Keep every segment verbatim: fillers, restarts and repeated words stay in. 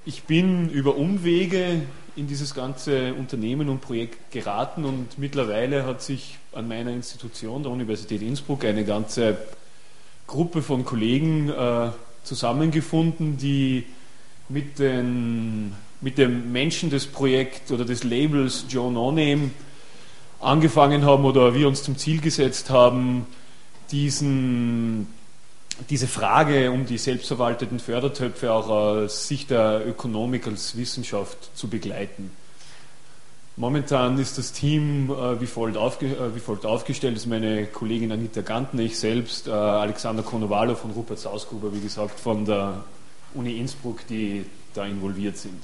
Ich bin über Umwege in dieses ganze Unternehmen und Projekt geraten und mittlerweile hat sich an meiner Institution, der Universität Innsbruck, eine ganze Gruppe von Kollegen äh, zusammengefunden, die mit, den, mit dem Menschen des Projekts oder des Labels Joe No Name angefangen haben oder wir uns zum Ziel gesetzt haben, diesen, diese Frage um die selbstverwalteten Fördertöpfe auch aus Sicht der Ökonomik als Wissenschaft zu begleiten. Momentan ist das Team äh, wie, folgt aufge, äh, wie folgt aufgestellt. Das ist meine Kollegin Anita Gantner, ich selbst, äh, Alexander Konovalov von Rupert Sausgruber, wie gesagt, von der Uni Innsbruck, die da involviert sind.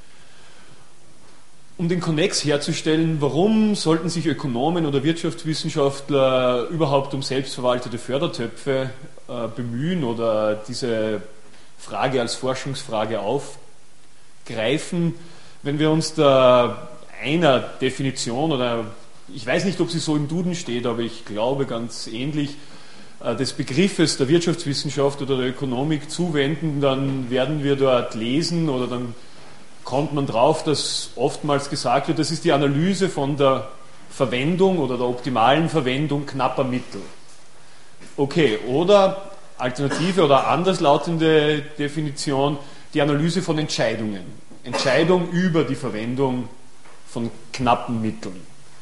Um den Konnex herzustellen, warum sollten sich Ökonomen oder Wirtschaftswissenschaftler überhaupt um selbstverwaltete Fördertöpfe äh, bemühen oder diese Frage als Forschungsfrage aufgreifen, wenn wir uns da einer Definition oder ich weiß nicht, ob sie so im Duden steht, aber ich glaube ganz ähnlich, äh, des Begriffes der Wirtschaftswissenschaft oder der Ökonomik zuwenden, dann werden wir dort lesen oder dann kommt man drauf, dass oftmals gesagt wird, das ist die Analyse von der Verwendung oder der optimalen Verwendung knapper Mittel. Okay, oder alternative oder anderslautende Definition, die Analyse von Entscheidungen. Entscheidung über die Verwendung von knappen Mitteln.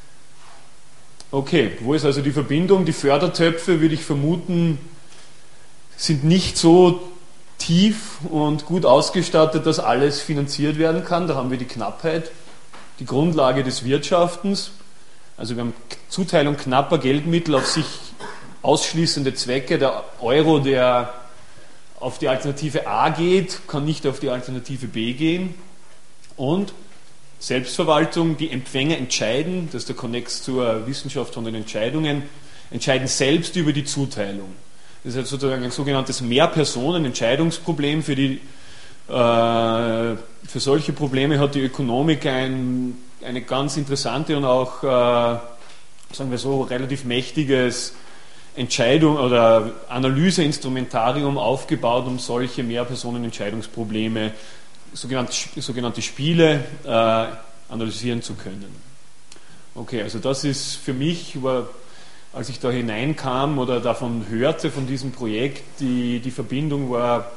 Okay, wo ist also die Verbindung? Die Fördertöpfe, würde ich vermuten, sind nicht so tief und gut ausgestattet, dass alles finanziert werden kann. Da haben wir die Knappheit, die Grundlage des Wirtschaftens. Also wir haben Zuteilung knapper Geldmittel auf sich ausschließende Zwecke. Der Euro, der auf die Alternative A geht, kann nicht auf die Alternative B gehen. Und Selbstverwaltung, die Empfänger entscheiden, das ist der Konnex zur Wissenschaft von den Entscheidungen, entscheiden selbst über die Zuteilung. Das ist sozusagen ein sogenanntes Mehrpersonen-Entscheidungsproblem. Für, die, äh, für solche Probleme hat die Ökonomik ein, eine ganz interessante und auch, äh, sagen wir so, relativ mächtiges Entscheidung- oder Analyseinstrumentarium aufgebaut, um solche Mehrpersonen-Entscheidungsprobleme, sogenannte, sogenannte Spiele, äh, analysieren zu können. Okay, also das ist für mich, über als ich da hineinkam oder davon hörte, von diesem Projekt, die, die Verbindung war,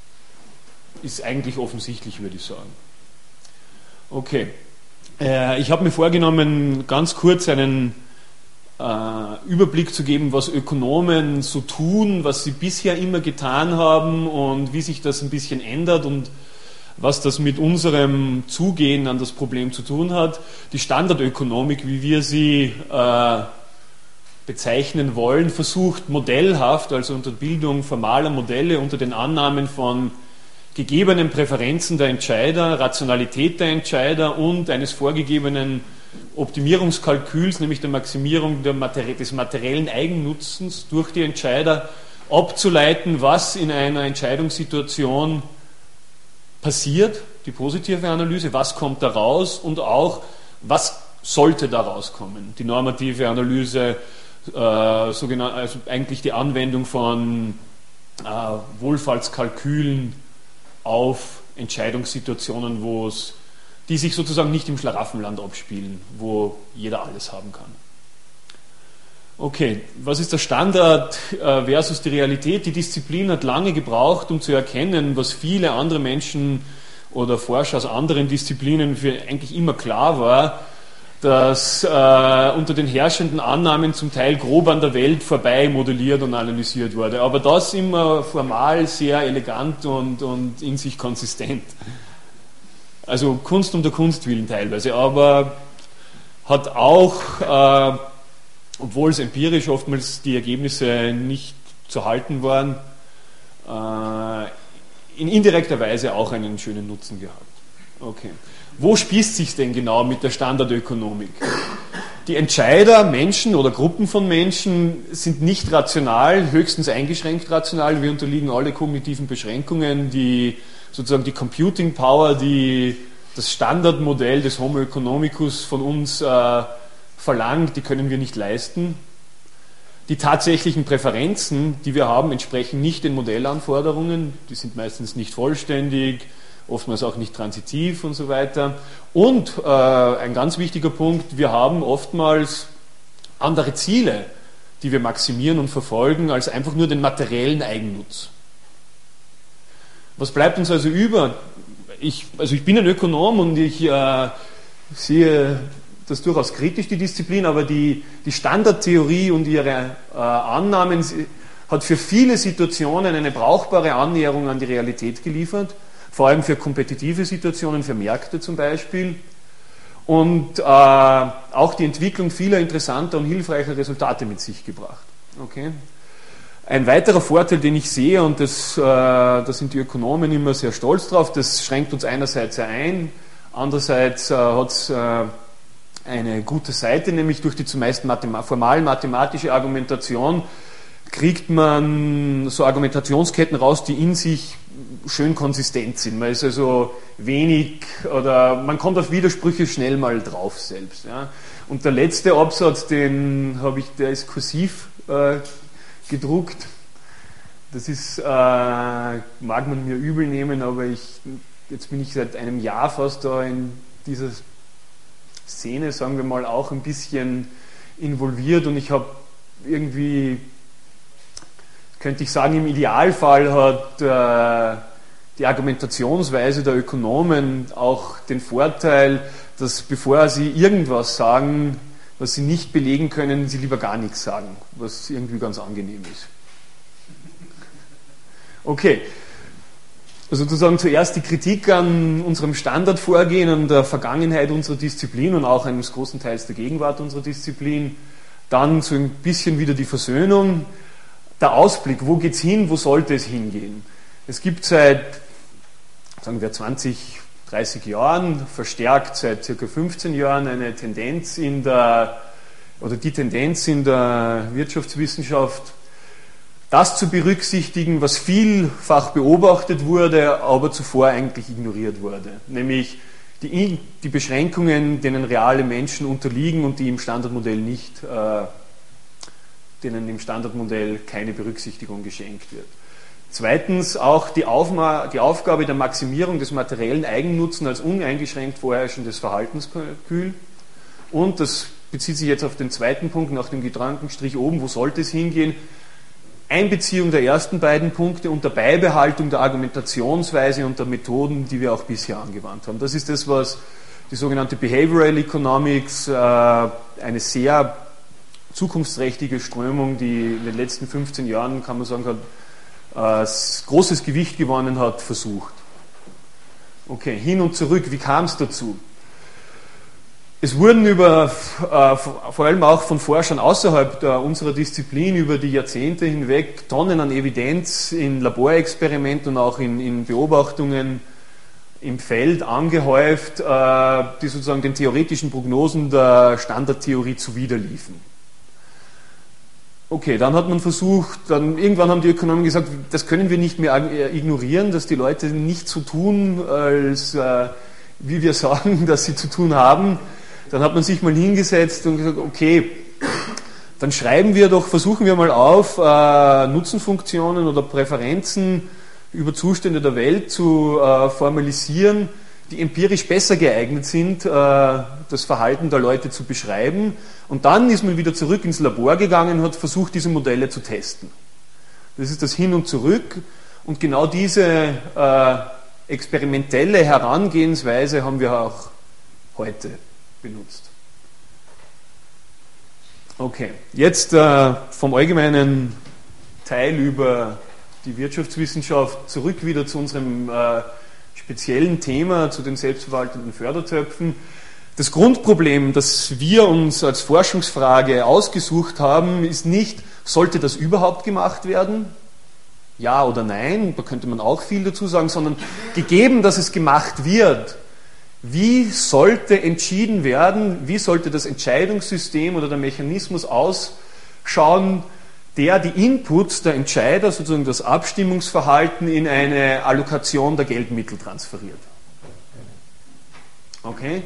ist eigentlich offensichtlich, würde ich sagen. Okay, äh, ich habe mir vorgenommen, ganz kurz einen äh, Überblick zu geben, was Ökonomen so tun, was sie bisher immer getan haben und wie sich das ein bisschen ändert und was das mit unserem Zugehen an das Problem zu tun hat. Die Standardökonomik, wie wir sie äh, bezeichnen wollen, versucht modellhaft, also unter Bildung formaler Modelle, unter den Annahmen von gegebenen Präferenzen der Entscheider, Rationalität der Entscheider und eines vorgegebenen Optimierungskalküls, nämlich der Maximierung der Materi- des materiellen Eigennutzens durch die Entscheider, abzuleiten, was in einer Entscheidungssituation passiert, die positive Analyse, was kommt da raus und auch, was sollte da rauskommen, die normative Analyse, Äh, sogenannt, also eigentlich die Anwendung von äh, Wohlfahrtskalkülen auf Entscheidungssituationen, wo es, die sich sozusagen nicht im Schlaraffenland abspielen, wo jeder alles haben kann. Okay, was ist der Standard äh, versus die Realität? Die Disziplin hat lange gebraucht, um zu erkennen, was viele andere Menschen oder Forscher aus anderen Disziplinen für eigentlich immer klar war, dass äh, unter den herrschenden Annahmen zum Teil grob an der Welt vorbei modelliert und analysiert wurde. Aber das immer formal sehr elegant und, und in sich konsistent. Also Kunst um der Kunst willen teilweise, aber hat auch, äh, obwohl es empirisch oftmals die Ergebnisse nicht zu halten waren, äh, in indirekter Weise auch einen schönen Nutzen gehabt. Okay. Wo spießt sich denn genau mit der Standardökonomik? Die Entscheider, Menschen oder Gruppen von Menschen, sind nicht rational, höchstens eingeschränkt rational. Wir unterliegen alle kognitiven Beschränkungen, die sozusagen die Computing Power, die das Standardmodell des Homo economicus von uns äh, verlangt, die können wir nicht leisten. Die tatsächlichen Präferenzen, die wir haben, entsprechen nicht den Modellanforderungen. Die sind meistens nicht vollständig oftmals auch nicht transitiv und so weiter. Und äh, ein ganz wichtiger Punkt, wir haben oftmals andere Ziele, die wir maximieren und verfolgen, als einfach nur den materiellen Eigennutz. Was bleibt uns also über? Ich, also ich bin ein Ökonom und ich äh, sehe das durchaus kritisch, die Disziplin, aber die, die Standardtheorie und ihre äh, Annahmen hat für viele Situationen eine brauchbare Annäherung an die Realität geliefert, vor allem für kompetitive Situationen, für Märkte zum Beispiel, und äh, auch die Entwicklung vieler interessanter und hilfreicher Resultate mit sich gebracht. Okay? Ein weiterer Vorteil, den ich sehe, und das, äh, da sind die Ökonomen immer sehr stolz drauf, das schränkt uns einerseits sehr ein, andererseits äh, hat es äh, eine gute Seite, nämlich durch die zumeist mathema- formal mathematische Argumentation kriegt man so Argumentationsketten raus, die in sich schön konsistent sind. Man ist also wenig, oder man kommt auf Widersprüche schnell mal drauf selbst. Ja. Und der letzte Absatz, den habe ich, der ist kursiv äh, gedruckt. Das ist, äh, mag man mir übel nehmen, aber ich, jetzt bin ich seit einem Jahr fast da in dieser Szene, sagen wir mal, auch ein bisschen involviert, und ich habe irgendwie, könnte ich sagen, im Idealfall hat äh, die Argumentationsweise der Ökonomen auch den Vorteil, dass bevor sie irgendwas sagen, was sie nicht belegen können, sie lieber gar nichts sagen, was irgendwie ganz angenehm ist. Okay, also sozusagen zuerst die Kritik an unserem Standardvorgehen, an der Vergangenheit unserer Disziplin und auch eines großen Teils der Gegenwart unserer Disziplin, dann so ein bisschen wieder die Versöhnung, der Ausblick, wo geht es hin, wo sollte es hingehen. Es gibt seit, sagen wir, zwanzig, dreißig Jahren, verstärkt seit circa fünfzehn Jahren, eine Tendenz in der, oder die Tendenz in der Wirtschaftswissenschaft, das zu berücksichtigen, was vielfach beobachtet wurde, aber zuvor eigentlich ignoriert wurde. Nämlich die, die Beschränkungen, denen reale Menschen unterliegen und die im Standardmodell nicht, äh, denen im Standardmodell keine Berücksichtigung geschenkt wird. Zweitens auch die, Aufma- die Aufgabe der Maximierung des materiellen Eigennutzen als uneingeschränkt vorherrschendes Verhaltenskalkül. Und das bezieht sich jetzt auf den zweiten Punkt, nach dem Gedankenstrich oben, wo sollte es hingehen? Einbeziehung der ersten beiden Punkte unter Beibehaltung der Argumentationsweise und der Methoden, die wir auch bisher angewandt haben. Das ist das, was die sogenannte Behavioral Economics, äh, eine sehr zukunftsträchtige Strömung, die in den letzten fünfzehn Jahren, kann man sagen, hat, äh, großes Gewicht gewonnen hat, versucht. Okay, hin und zurück, wie kam es dazu? Es wurden über, äh, vor allem auch von Forschern außerhalb der, unserer Disziplin über die Jahrzehnte hinweg Tonnen an Evidenz in Laborexperimenten und auch in, in Beobachtungen im Feld angehäuft, äh, die sozusagen den theoretischen Prognosen der Standardtheorie zuwiderliefen. Okay, dann hat man versucht, dann irgendwann haben die Ökonomen gesagt, das können wir nicht mehr ignorieren, dass die Leute nicht so tun, als äh, wie wir sagen, dass sie zu tun haben. Dann hat man sich mal hingesetzt und gesagt, okay, dann schreiben wir doch, versuchen wir mal auf, äh, Nutzenfunktionen oder Präferenzen über Zustände der Welt zu äh, formalisieren, die empirisch besser geeignet sind, äh, das Verhalten der Leute zu beschreiben. Und dann ist man wieder zurück ins Labor gegangen und hat versucht, diese Modelle zu testen. Das ist das Hin und Zurück. Und genau diese äh, experimentelle Herangehensweise haben wir auch heute benutzt. Okay, jetzt äh, vom allgemeinen Teil über die Wirtschaftswissenschaft zurück wieder zu unserem äh, speziellen Thema, zu den selbstverwaltenden Fördertöpfen. Das Grundproblem, das wir uns als Forschungsfrage ausgesucht haben, ist nicht, sollte das überhaupt gemacht werden? Ja oder nein, da könnte man auch viel dazu sagen, sondern gegeben, dass es gemacht wird, wie sollte entschieden werden, wie sollte das Entscheidungssystem oder der Mechanismus ausschauen, der die Inputs der Entscheider, sozusagen das Abstimmungsverhalten, in eine Allokation der Geldmittel transferiert. Okay?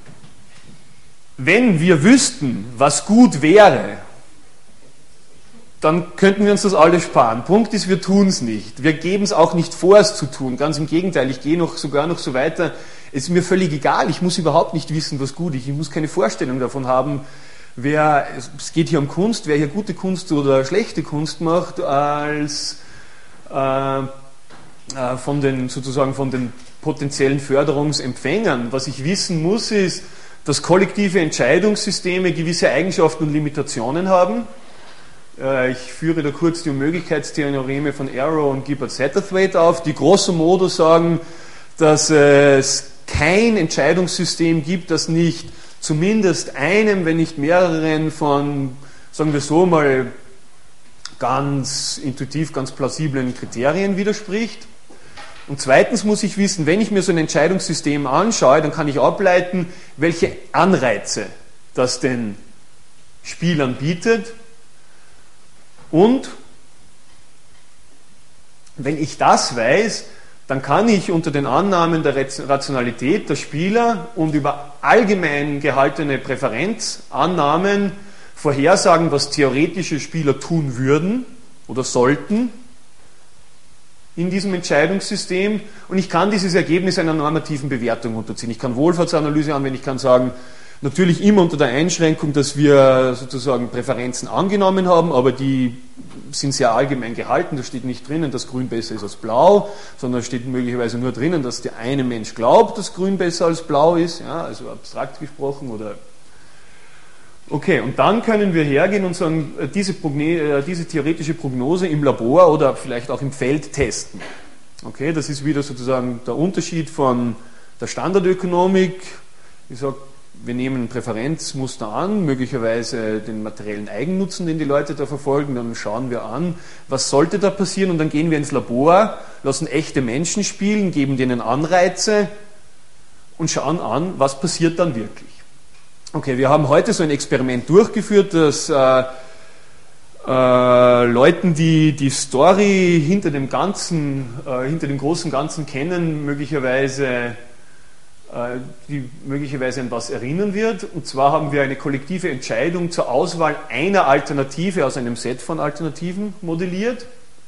Wenn wir wüssten, was gut wäre, dann könnten wir uns das alles sparen. Punkt ist, wir tun es nicht. Wir geben es auch nicht vor, es zu tun. Ganz im Gegenteil, ich gehe noch sogar noch so weiter. Es ist mir völlig egal, ich muss überhaupt nicht wissen, was gut ist. Ich muss keine Vorstellung davon haben, wer, es geht hier um Kunst, wer hier gute Kunst oder schlechte Kunst macht, als äh, äh, von den, sozusagen von den potenziellen Förderungsempfängern. Was ich wissen muss, ist, dass kollektive Entscheidungssysteme gewisse Eigenschaften und Limitationen haben. Äh, ich führe da kurz die Unmöglichkeitstheoreme von Arrow und Gibbard-Satterthwaite auf, die grosso modo sagen, dass es kein Entscheidungssystem gibt, das nicht zumindest einem, wenn nicht mehreren von, sagen wir so mal, ganz intuitiv, ganz plausiblen Kriterien widerspricht. Und zweitens muss ich wissen, wenn ich mir so ein Entscheidungssystem anschaue, dann kann ich ableiten, welche Anreize das den Spielern bietet. Und wenn ich das weiß, dann kann ich unter den Annahmen der Rationalität der Spieler und über allgemein gehaltene Präferenzannahmen vorhersagen, was theoretische Spieler tun würden oder sollten in diesem Entscheidungssystem. Und ich kann dieses Ergebnis einer normativen Bewertung unterziehen. Ich kann Wohlfahrtsanalyse anwenden, ich kann sagen, natürlich immer unter der Einschränkung, dass wir sozusagen Präferenzen angenommen haben, aber die sind sehr allgemein gehalten. Da steht nicht drinnen, dass Grün besser ist als Blau, sondern steht möglicherweise nur drinnen, dass der eine Mensch glaubt, dass Grün besser als Blau ist, ja, also abstrakt gesprochen. Oder okay, und dann können wir hergehen und sagen, diese, Progne diese theoretische Prognose im Labor oder vielleicht auch im Feld testen. Okay, das ist wieder sozusagen der Unterschied von der Standardökonomik. Ich sage, wir nehmen ein Präferenzmuster an, möglicherweise den materiellen Eigennutzen, den die Leute da verfolgen, dann schauen wir an, was sollte da passieren und dann gehen wir ins Labor, lassen echte Menschen spielen, geben denen Anreize und schauen an, was passiert dann wirklich. Okay, wir haben heute so ein Experiment durchgeführt, das äh, äh, Leuten, die die Story hinter dem Ganzen, äh, hinter dem großen Ganzen kennen, möglicherweise die möglicherweise an was erinnern wird. Und zwar haben wir eine kollektive Entscheidung zur Auswahl einer Alternative aus einem Set von Alternativen modelliert.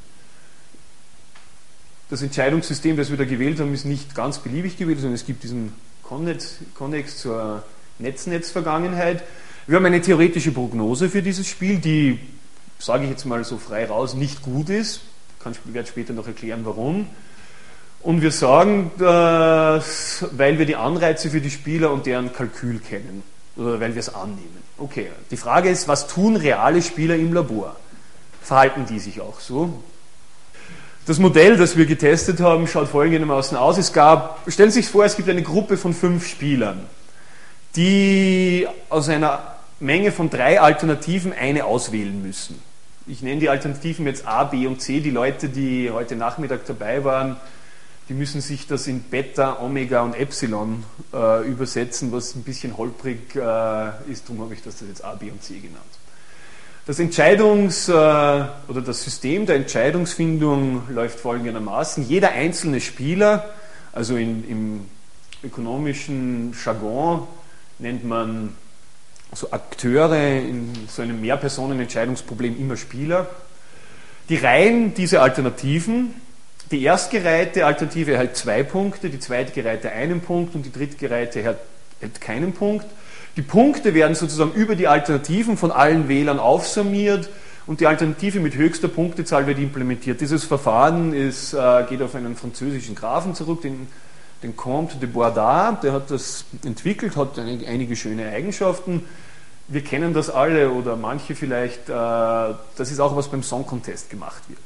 Das Entscheidungssystem, das wir da gewählt haben, ist nicht ganz beliebig gewählt, sondern es gibt diesen Konnex, Konnex zur Netznetz-Vergangenheit. Wir haben eine theoretische Prognose für dieses Spiel, die, sage ich jetzt mal so frei raus, nicht gut ist. Ich werde später noch erklären, warum. Und wir sagen das, weil wir die Anreize für die Spieler und deren Kalkül kennen. Oder weil wir es annehmen. Okay, die Frage ist, was tun reale Spieler im Labor? Verhalten die sich auch so? Das Modell, das wir getestet haben, schaut folgendermaßen aus. Es gab, stellen Sie sich vor, es gibt eine Gruppe von fünf Spielern, die aus einer Menge von drei Alternativen eine auswählen müssen. Ich nenne die Alternativen jetzt A, B und C. Die Leute, die heute Nachmittag dabei waren, die müssen sich das in Beta, Omega und Epsilon äh, übersetzen, was ein bisschen holprig äh, ist, darum habe ich das jetzt A, B und C genannt. Das Entscheidungs- äh, oder das System der Entscheidungsfindung läuft folgendermaßen. Jeder einzelne Spieler, also in, im ökonomischen Jargon nennt man so Akteure in so einem Mehrpersonen-Entscheidungsproblem immer Spieler, die reihen diese Alternativen. Die erstgereihte Alternative erhält zwei Punkte, die zweitgereihte einen Punkt und die drittgereihte erhält keinen Punkt. Die Punkte werden sozusagen über die Alternativen von allen Wählern aufsummiert und die Alternative mit höchster Punktezahl wird implementiert. Dieses Verfahren ist, äh, geht auf einen französischen Grafen zurück, den, den Comte de Boisdard, der hat das entwickelt, hat eine, einige schöne Eigenschaften. Wir kennen das alle oder manche vielleicht, äh, das ist auch was beim Song Contest gemacht wird.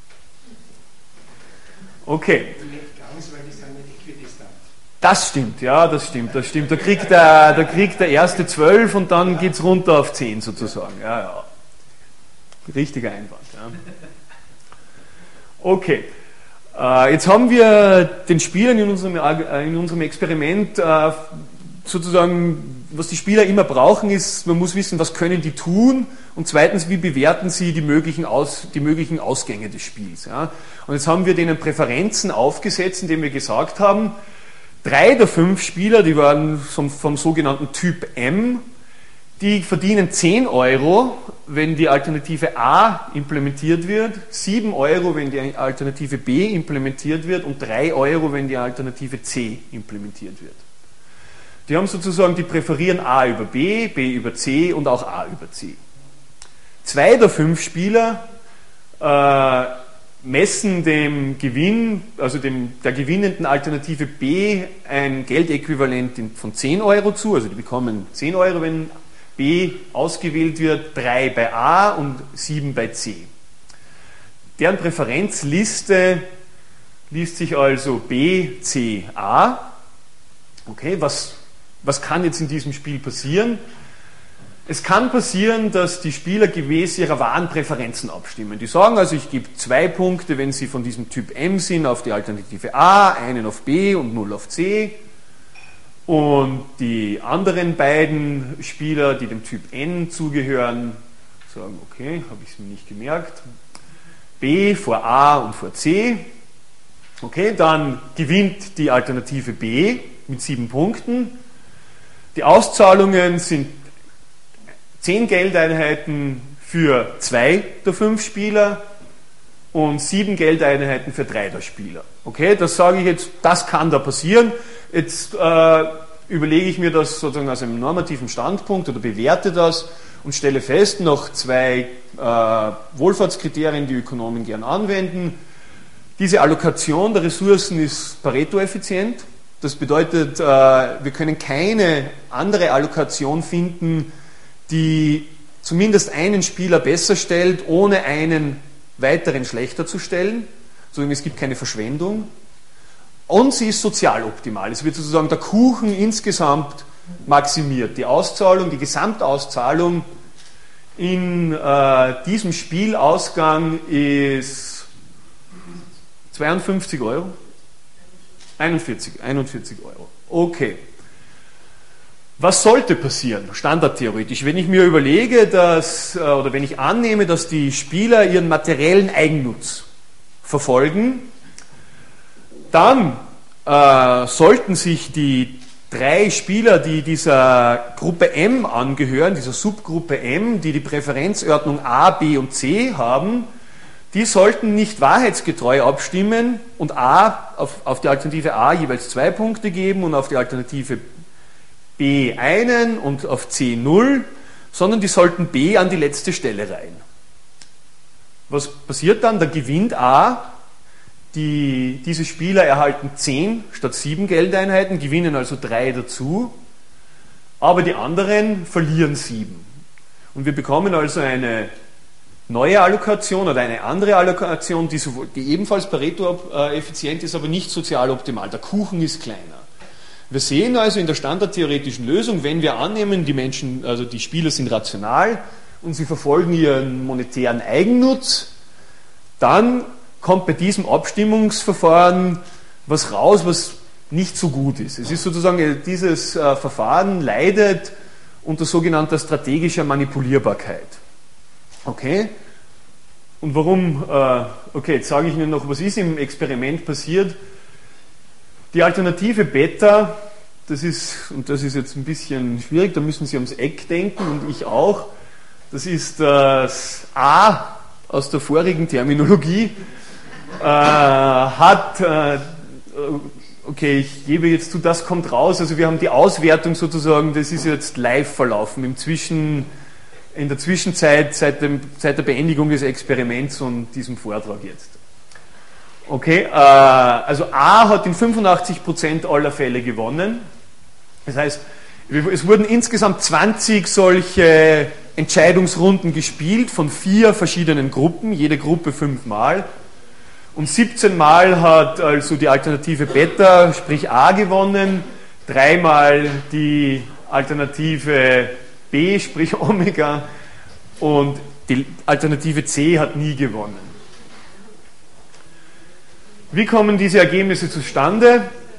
Okay. Das stimmt, ja, das stimmt, das stimmt. Da kriegt der, da kriegt der erste zwölf und dann geht es runter auf zehn sozusagen. Ja, ja. Richtiger Einwand. Ja. Okay. Äh, jetzt haben wir den Spielern in unserem, in unserem Experiment äh, sozusagen, was die Spieler immer brauchen, ist, man muss wissen, was können die tun und zweitens, wie bewerten sie die möglichen, Aus, die möglichen Ausgänge des Spiels. Ja. Und jetzt haben wir denen Präferenzen aufgesetzt, indem wir gesagt haben, drei der fünf Spieler, die waren vom, vom sogenannten Typ M, die verdienen zehn Euro wenn die Alternative A implementiert wird, sieben Euro, wenn die Alternative B implementiert wird und drei Euro, wenn die Alternative C implementiert wird. Die haben sozusagen, die präferieren A über B, B über C und auch A über C. Zwei der fünf Spieler äh, messen dem Gewinn, also dem, der gewinnenden Alternative B ein Geldäquivalent von zehn Euro zu, also die bekommen zehn Euro, wenn B ausgewählt wird, drei bei A und sieben bei C. Deren Präferenzliste liest sich also B, C, A. Okay, was, was kann jetzt in diesem Spiel passieren? Es kann passieren, dass die Spieler gemäß ihrer wahren Präferenzen abstimmen. Die sagen also, ich gebe zwei Punkte, wenn sie von diesem Typ M sind, auf die Alternative A, einen auf B und null auf C. Und die anderen beiden Spieler, die dem Typ N zugehören, sagen, okay, habe ich es mir nicht gemerkt, B vor A und vor C. Okay, dann gewinnt die Alternative B mit sieben Punkten. Die Auszahlungen sind zehn Geldeinheiten für zwei der fünf Spieler und sieben Geldeinheiten für drei der Spieler. Okay, das sage ich jetzt, das kann da passieren. Jetzt äh, überlege ich mir das sozusagen aus einem normativen Standpunkt oder bewerte das und stelle fest, noch zwei äh, Wohlfahrtskriterien, die Ökonomen gern anwenden. Diese Allokation der Ressourcen ist Pareto-effizient. Das bedeutet, äh, wir können keine andere Allokation finden, die zumindest einen Spieler besser stellt, ohne einen weiteren schlechter zu stellen. Also es gibt keine Verschwendung. Und sie ist sozial optimal. Es wird sozusagen der Kuchen insgesamt maximiert. Die Auszahlung, die Gesamtauszahlung in äh, diesem Spielausgang ist zweiundfünfzig Euro. einundvierzig, einundvierzig Euro. Okay. Was sollte passieren, standardtheoretisch, wenn ich mir überlege, dass, oder wenn ich annehme, dass die Spieler ihren materiellen Eigennutz verfolgen, dann äh, sollten sich die drei Spieler, die dieser Gruppe M angehören, dieser Subgruppe M, die die Präferenzordnung A, B und C haben, die sollten nicht wahrheitsgetreu abstimmen und A auf, auf die Alternative A jeweils zwei Punkte geben und auf die Alternative B einen und auf C null, sondern die sollten B an die letzte Stelle reihen. Was passiert dann? Da gewinnt A, die, diese Spieler erhalten zehn statt sieben Geldeinheiten, gewinnen also drei dazu, aber die anderen verlieren sieben. Und wir bekommen also eine neue Allokation oder eine andere Allokation, die, sowohl, die ebenfalls Pareto-effizient ist, aber nicht sozial optimal. Der Kuchen ist kleiner. Wir sehen also in der standardtheoretischen Lösung, wenn wir annehmen, die Menschen, also die Spieler sind rational und sie verfolgen ihren monetären Eigennutz, dann kommt bei diesem Abstimmungsverfahren was raus, was nicht so gut ist. Es ist sozusagen, dieses äh, Verfahren leidet unter sogenannter strategischer Manipulierbarkeit. Okay? Und warum? Äh, okay, jetzt sage ich Ihnen noch, was ist im Experiment passiert. Die Alternative Beta, das ist, und das ist jetzt ein bisschen schwierig, da müssen Sie ums Eck denken und ich auch, das ist das A aus der vorigen Terminologie, äh, hat, äh, okay, ich gebe jetzt zu, das kommt raus, also wir haben die Auswertung sozusagen, das ist jetzt live verlaufen, im Zwischen, in der Zwischenzeit, seit, dem, seit der Beendigung des Experiments und diesem Vortrag jetzt. Okay, äh, also A hat in fünfundachtzig Prozent aller Fälle gewonnen. Das heißt, es wurden insgesamt zwanzig solche Entscheidungsrunden gespielt von vier verschiedenen Gruppen, jede Gruppe fünfmal. Und siebzehn Mal hat also die Alternative Beta, sprich A, gewonnen, dreimal die Alternative B, sprich Omega, und die Alternative C hat nie gewonnen. Wie kommen diese Ergebnisse zustande?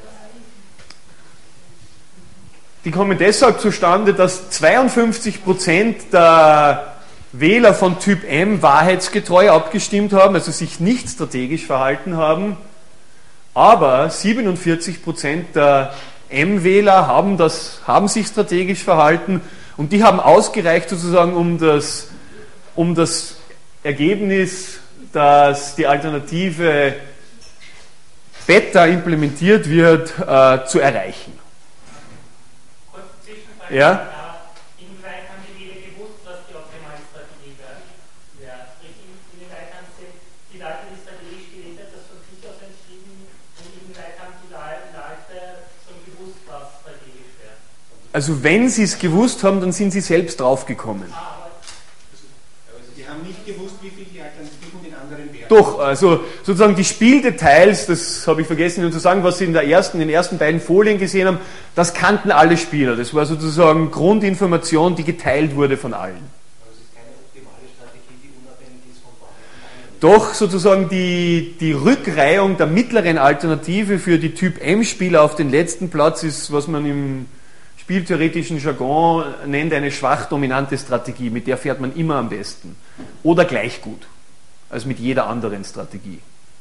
Die kommen deshalb zustande, dass zweiundfünfzig Prozent der Wähler von Typ M wahrheitsgetreu abgestimmt haben, also sich nicht strategisch verhalten haben, aber siebenundvierzig Prozent der M-Wähler haben, das, haben sich strategisch verhalten und die haben ausgereicht sozusagen, um das um das Ergebnis, dass die Alternative Beta implementiert wird, äh, zu erreichen. Kurze Zwischenfrage. Ja? Inwieweit haben die Leute gewusst, was die optimale Strategie wäre? Ja. Inwieweit haben sie, die Leute, die Strategie gebildet, das von sich aus entschieden, und inwieweit haben die Leute schon gewusst, was strategisch wäre? Also wenn sie es gewusst haben, dann sind sie selbst draufgekommen. Ah, Sie haben nicht gewusst, wie viel die Alternativen den anderen wären. Doch, also sozusagen die Spieldetails, das habe ich vergessen Ihnen zu sagen, was Sie in, der ersten, in den ersten beiden Folien gesehen haben, das kannten alle Spieler. Das war sozusagen Grundinformation, die geteilt wurde von allen. Aber es ist keine optimale Strategie, die unabhängig ist vom Verhalten. Doch sozusagen die, die Rückreihung der mittleren Alternative für die Typ-M-Spieler auf den letzten Platz ist, was man im spieltheoretischen Jargon nennt, eine schwach-dominante Strategie. Mit der fährt man immer am besten. Oder gleich gut als mit jeder anderen Strategie.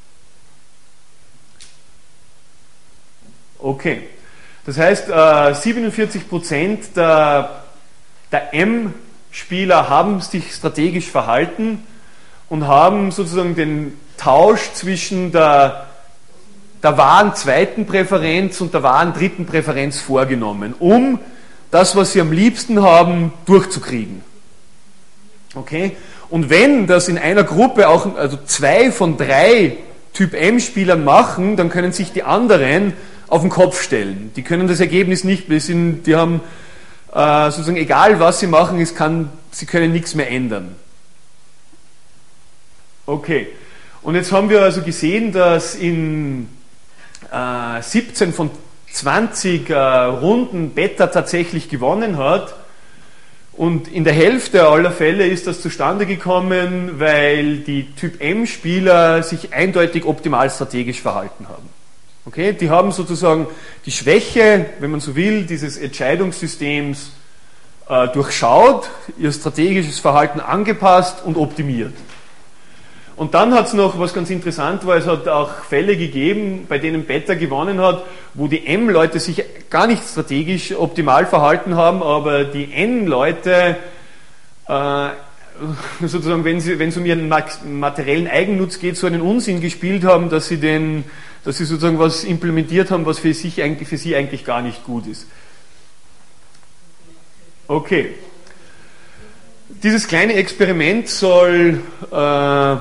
Okay. Das heißt, siebenundvierzig Prozent der, der M-Spieler haben sich strategisch verhalten und haben sozusagen den Tausch zwischen der, der wahren zweiten Präferenz und der wahren dritten Präferenz vorgenommen, um das, was sie am liebsten haben, durchzukriegen. Okay? Und wenn das in einer Gruppe auch also zwei von drei Typ-M-Spielern machen, dann können sich die anderen auf den Kopf stellen. Die können das Ergebnis nicht, die, sind, die haben äh, sozusagen egal was sie machen, es kann, sie können nichts mehr ändern. Okay, und jetzt haben wir also gesehen, dass in äh, siebzehn von zwanzig äh, Runden Beta tatsächlich gewonnen hat. Und in der Hälfte aller Fälle ist das zustande gekommen, weil die Typ-M-Spieler sich eindeutig optimal strategisch verhalten haben. Okay? Die haben sozusagen die Schwäche, wenn man so will, dieses Entscheidungssystems äh, durchschaut, ihr strategisches Verhalten angepasst und optimiert. Und dann hat es noch, was ganz interessant war, es hat auch Fälle gegeben, bei denen Beta gewonnen hat, wo die M-Leute sich gar nicht strategisch optimal verhalten haben, aber die N-Leute äh, sozusagen, wenn sie, wenn es um ihren materiellen Eigennutz geht, so einen Unsinn gespielt haben, dass sie den, dass sie sozusagen was implementiert haben, was für sich eigentlich, für sie eigentlich gar nicht gut ist. Okay. Dieses kleine Experiment soll äh,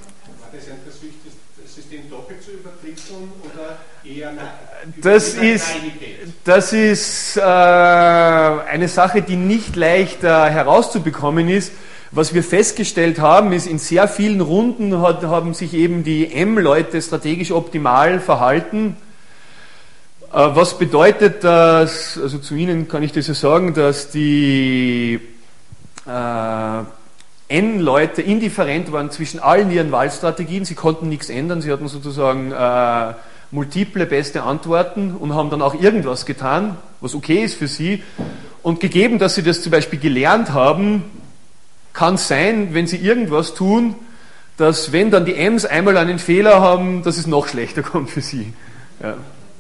Das ist, das ist äh, eine Sache, die nicht leicht äh, herauszubekommen ist. Was wir festgestellt haben, ist, in sehr vielen Runden hat, haben sich eben die M-Leute strategisch optimal verhalten. Äh, was bedeutet das, also zu Ihnen kann ich das ja sagen, dass die äh, N-Leute indifferent waren zwischen allen ihren Wahlstrategien, sie konnten nichts ändern, sie hatten sozusagen äh, multiple beste Antworten und haben dann auch irgendwas getan, was okay ist für sie. Und gegeben, dass sie das zum Beispiel gelernt haben, kann es sein, wenn sie irgendwas tun, dass wenn dann die M's einmal einen Fehler haben, dass es noch schlechter kommt für sie. Ja.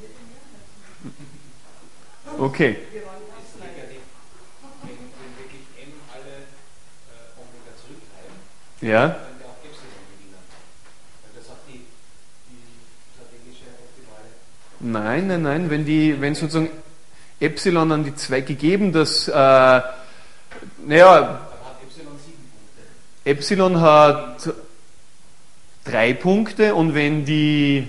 Okay. Ja. Nein, nein, nein, wenn die, wenn sozusagen Epsilon an die zwei gegeben, dass, äh, naja, Epsilon hat drei Punkte und wenn die,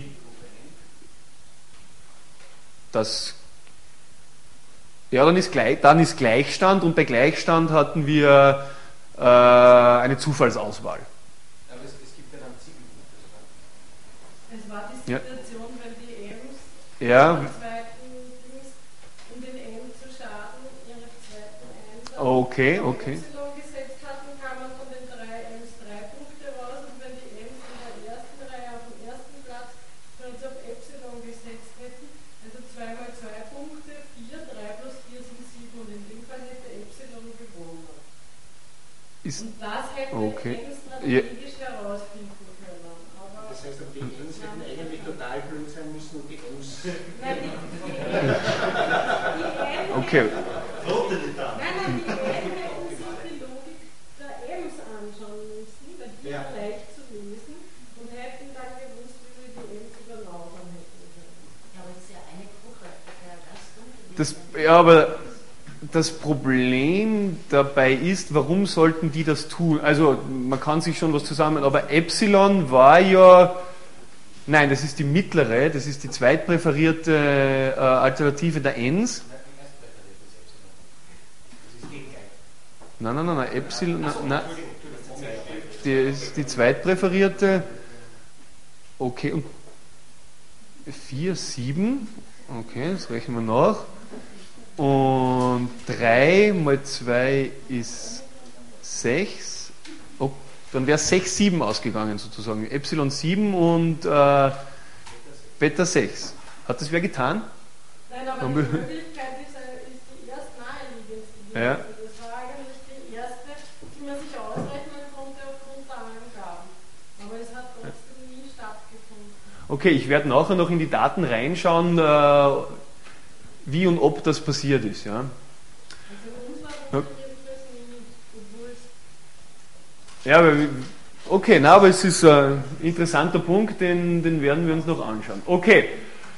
das, ja, dann ist, gleich, dann ist Gleichstand und bei Gleichstand hatten wir äh, eine Zufallsauswahl. Aber es, es gibt ja dann sieben Punkte. Es war die Situation, ja. Wenn die M's ja. im zweiten Dings, um den M zu schaden, ihre zweiten Eins okay, okay. Y gesetzt hatten, kam man von den drei M's drei Punkte raus und wenn die M's in der ersten Reihe auf dem ersten Platz von uns auf Epsilon gesetzt hätten, also zwei mal zwei Punkte, vier, drei plus vier sind sieben und in dem Fall hätte Epsilon gewonnen. Ist, und das hätte okay. M strategisch ja. herausfinden können. Aber das heißt, die M's hätten eigentlich total blöd sein müssen und die M's. Nein, die, die, die, die okay. Nein, nein, die M hätten sich die Logik der M's anschauen Das, ja, aber das Problem dabei ist, warum sollten die das tun? Also man kann sich schon was zusammen, aber Epsilon war ja, nein, das ist die mittlere, das ist die zweitpräferierte äh, Alternative der Ns. Nein, nein, nein, nein, Epsilon, nein, nein, die ist die zweitpräferierte. Okay, und vier, sieben, okay, das rechnen wir nach. Und drei mal zwei ist sechs. Oh, dann wäre sechs, sieben ausgegangen sozusagen. Epsilon sieben und äh, Beta sechs. Hat das wer getan? Nein, aber die Möglichkeit ist, ist die erst naheliegendste. Ja. Das war eigentlich die erste, die man sich ausrechnen konnte aufgrund der Angaben. Aber es hat trotzdem nie stattgefunden. Okay, ich werde nachher noch in die Daten reinschauen, äh, wie und ob das passiert ist. Ja. Also uns war das jedenfalls nie, obwohl es... Ja, aber, okay, na, aber es ist ein interessanter Punkt, den, den werden wir uns noch anschauen. Okay.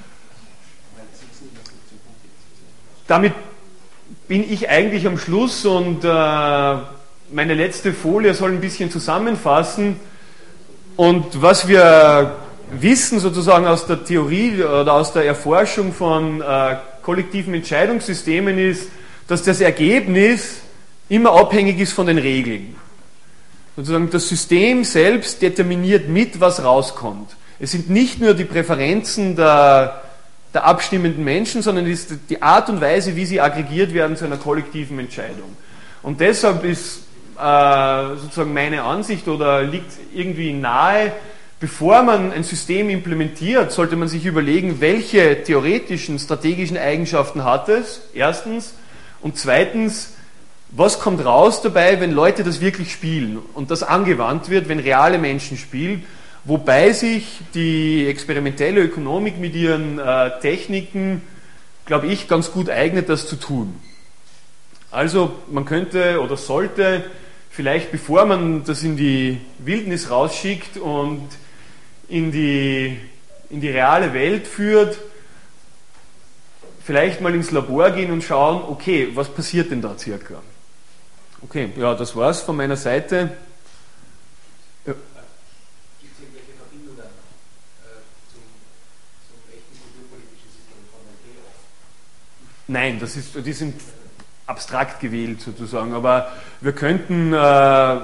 Damit bin ich eigentlich am Schluss und äh, meine letzte Folie soll ein bisschen zusammenfassen. Und was wir wissen sozusagen aus der Theorie oder aus der Erforschung von äh, kollektiven Entscheidungssystemen ist, dass das Ergebnis immer abhängig ist von den Regeln. Sozusagen das System selbst determiniert mit, was rauskommt. Es sind nicht nur die Präferenzen der, der abstimmenden Menschen, sondern es ist die Art und Weise, wie sie aggregiert werden zu einer kollektiven Entscheidung. Und deshalb ist äh, sozusagen meine Ansicht oder liegt irgendwie nahe, bevor man ein System implementiert, sollte man sich überlegen, welche theoretischen, strategischen Eigenschaften hat es, erstens, und zweitens, was kommt raus dabei, wenn Leute das wirklich spielen und das angewandt wird, wenn reale Menschen spielen, wobei sich die experimentelle Ökonomik mit ihren äh, Techniken, glaube ich, ganz gut eignet, das zu tun. Also man könnte oder sollte vielleicht, bevor man das in die Wildnis rausschickt und in die, in die reale Welt führt, vielleicht mal ins Labor gehen und schauen, okay, was passiert denn da circa? Okay, ja, das war's von meiner Seite. Ja. Gibt es irgendwelche Verbindungen äh, zum, zum echten kulturpolitischen System von dem Payoff? Nein, das ist, die sind abstrakt gewählt sozusagen, aber wir könnten, äh,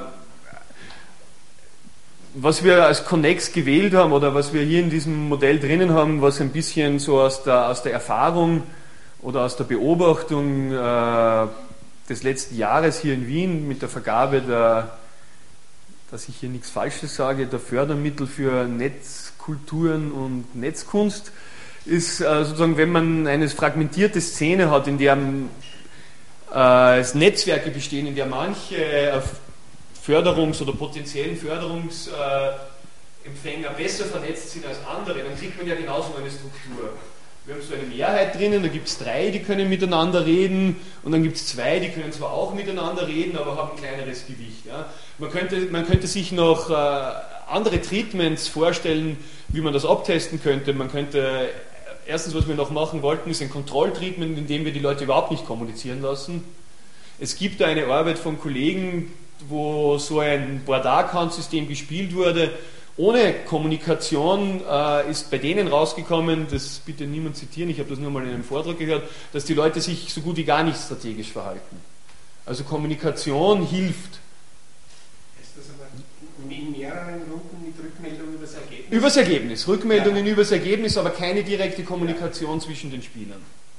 was wir als Connex gewählt haben oder was wir hier in diesem Modell drinnen haben, was ein bisschen so aus der, aus der Erfahrung oder aus der Beobachtung äh, des letzten Jahres hier in Wien mit der Vergabe der, dass ich hier nichts Falsches sage, der Fördermittel für Netzkulturen und Netzkunst ist äh, sozusagen, wenn man eine fragmentierte Szene hat, in der äh, es Netzwerke bestehen, in der manche äh, Förderungs- oder potenziellen Förderungsempfänger besser vernetzt sind als andere, dann kriegt man ja genauso eine Struktur. Wir haben so eine Mehrheit drinnen, da gibt es drei, die können miteinander reden und dann gibt es zwei, die können zwar auch miteinander reden, aber haben ein kleineres Gewicht. Ja. Man, könnte, man könnte sich noch äh, andere Treatments vorstellen, wie man das abtesten könnte. Man könnte, erstens, was wir noch machen wollten, ist ein Kontrolltreatment, in dem wir die Leute überhaupt nicht kommunizieren lassen. Es gibt da eine Arbeit von Kollegen, wo so ein Board-Account-System gespielt wurde. Ohne Kommunikation äh, ist bei denen rausgekommen, das bitte niemand zitieren, ich habe das nur mal in einem Vortrag gehört, dass die Leute sich so gut wie gar nicht strategisch verhalten. Also Kommunikation hilft. Ist das aber in mehreren Runden mit Rückmeldung über das Ergebnis? Übers Ergebnis, Rückmeldungen Ja. übers Ergebnis, aber keine direkte Kommunikation zwischen den Spielern.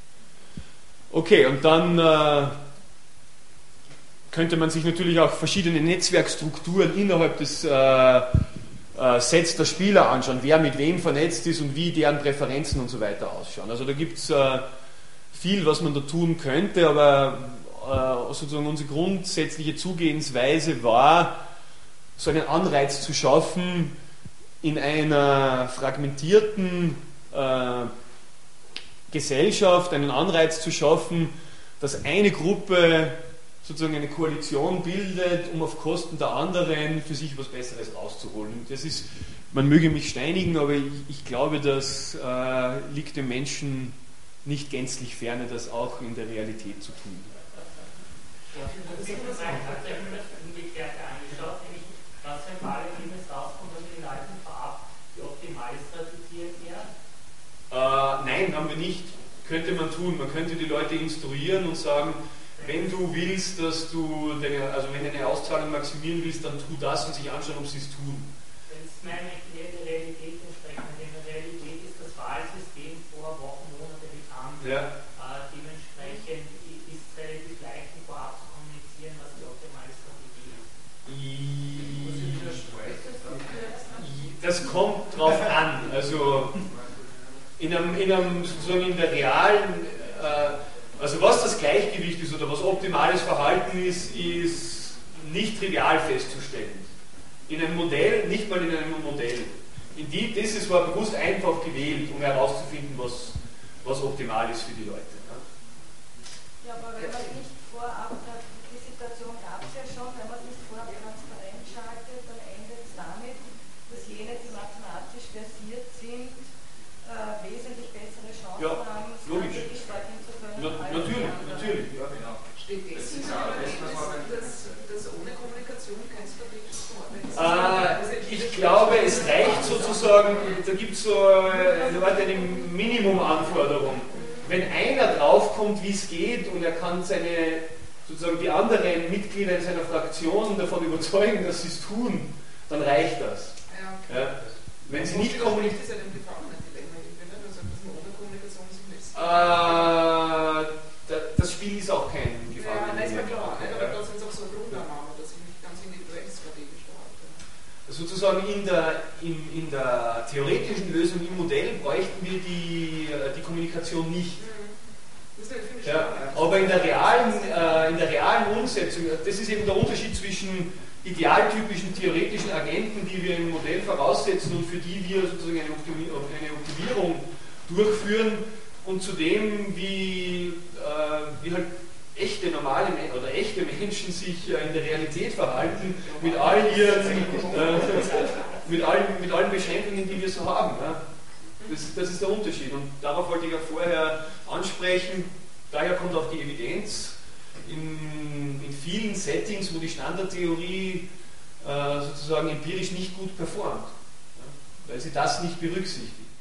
Okay, und dann äh, könnte man sich natürlich auch verschiedene Netzwerkstrukturen innerhalb des äh, Sets der Spieler anschauen, wer mit wem vernetzt ist und wie deren Präferenzen und so weiter ausschauen. Also da gibt es äh, viel, was man da tun könnte, aber äh, sozusagen unsere grundsätzliche Zugehensweise war, so einen Anreiz zu schaffen, in einer fragmentierten äh, Gesellschaft einen Anreiz zu schaffen, dass eine Gruppe sozusagen eine Koalition bildet, um auf Kosten der anderen für sich was Besseres rauszuholen. Das ist, man möge mich steinigen, aber ich, ich glaube, das äh, liegt dem Menschen nicht gänzlich ferne, das auch in der Realität zu tun. Ja, das ist tatsächlich das Umgekehrte angeschaut, nämlich was für ein Wahlergebnis rauskommt, dass den Leuten vorab die optimale Strategie erklärt. Äh, nein, haben wir nicht. Könnte man tun. Man könnte die Leute instruieren und sagen, wenn du willst, dass du deine, also wenn du eine Auszahlung maximieren willst, dann tu das und sich anschauen, ob sie es tun. Wenn es meiner Realität entspricht, denn in der Realität ist das Wahlsystem vor Wochen, Monate bekannt. Ja. Äh, dementsprechend ist es relativ leicht, vorab zu kommunizieren, was die optimale Strategie ist. Das kommt drauf an. Also in einem, in einem sozusagen in der realen, äh, also was das Gleichgewicht ist oder was optimales Verhalten ist, ist nicht trivial festzustellen. In einem Modell, nicht mal in einem Modell. Indeed, das ist war bewusst einfach gewählt, um herauszufinden, was, was optimal ist für die Leute. Ja, aber wenn man nicht vorab, die Situation gab es ja schon, wenn man es nicht vorab transparent schaltet, dann endet es damit, dass jene, die mathematisch versiert sind, äh, wesentlich bessere Chancen Ja, haben, logisch. strategisch vorgehen zu können. Na, als natürlich, die anderen. natürlich. Ja. Genau. Steht das in einem Ergebnis, dass, dass ohne Kommunikation kein strategisches Vorgehen ist? Äh, ich glaube, es reicht sozusagen, da gibt es so eine, eine Minimumanforderung. Wenn einer draufkommt, wie es geht und er kann seine, sozusagen die anderen Mitglieder in seiner Fraktion davon überzeugen, dass sie es tun, dann reicht das. Ja, okay. Ja. Wenn sie nicht kommunizieren. Das ist ja dem Gefangenen-Dilemma irgendwie, ne? Also, dass man ohne Kommunikation sich nicht. Äh, das Spiel ist auch kein Ja, nein, ist mir klar. Okay, Aber ja. trotzdem ist auch so ein Grundannahme, dass ich mich ganz individuell strategisch verhalte. Sozusagen in der, in, in der theoretischen Lösung im Modell bräuchten wir die, die Kommunikation nicht. Das finde ich Ja, spannend. aber in der, realen, äh, in der realen Umsetzung, das ist eben der Unterschied zwischen idealtypischen theoretischen Agenten, die wir im Modell voraussetzen und für die wir sozusagen eine, Optimi- eine Optimierung durchführen, und zu dem, wie, äh, wie halt echte normale Men- oder echte Menschen sich äh, in der Realität verhalten, mit all ihren äh, mit, allen, mit allen Beschränkungen, die wir so haben. Ja. Das, das ist der Unterschied. Und darauf wollte ich ja vorher ansprechen. Daher kommt auch die Evidenz in, in vielen Settings, wo die Standardtheorie äh, sozusagen empirisch nicht gut performt, ja, weil sie das nicht berücksichtigt.